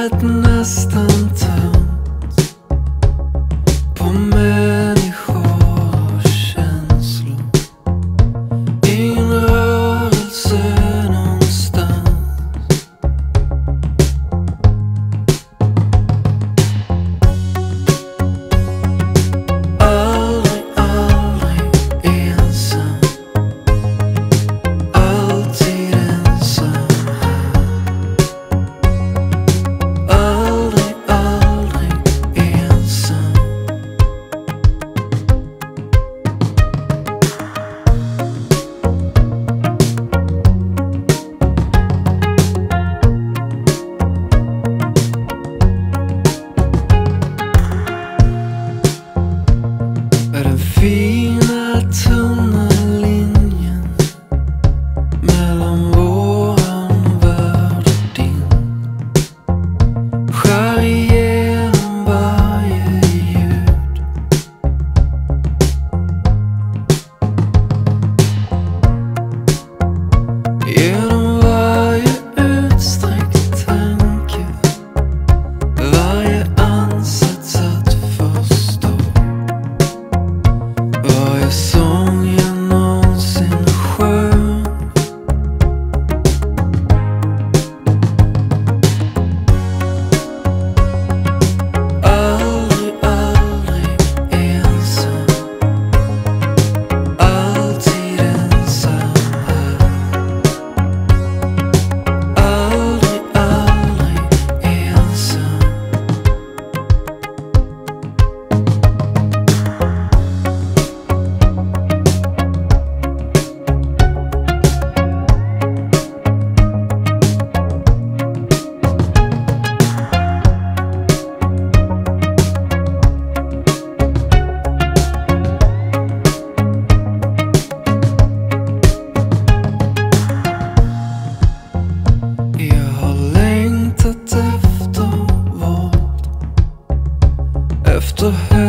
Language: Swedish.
Huvudet nästan tömt på människor och känslor. Ingen rörelse någonstans. Aldrig, aldrig ensam. Alltid ensam här. Aldrig, aldrig ensam. Är den fina tunna linjen mellan våran värld och din skär igenom varje ljud. Genom varje utsträckt tanke, varje ansats att förstå, varje sång jag någonsin sjöng. Aldrig, aldrig ensam. Alltid ensam här. Aldrig, aldrig ensam. Jag har längtat efter våld, efter